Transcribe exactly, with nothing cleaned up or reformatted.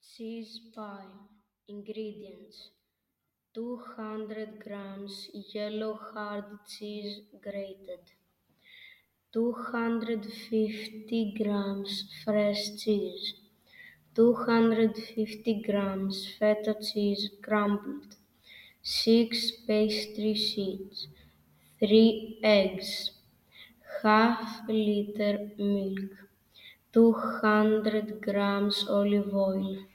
Cheese pie. Ingredients: two hundred grams yellow hard cheese grated, two hundred fifty grams fresh cheese, two hundred fifty grams feta cheese crumbled, six pastry sheets, three eggs, half liter milk, two hundred grams olive oil.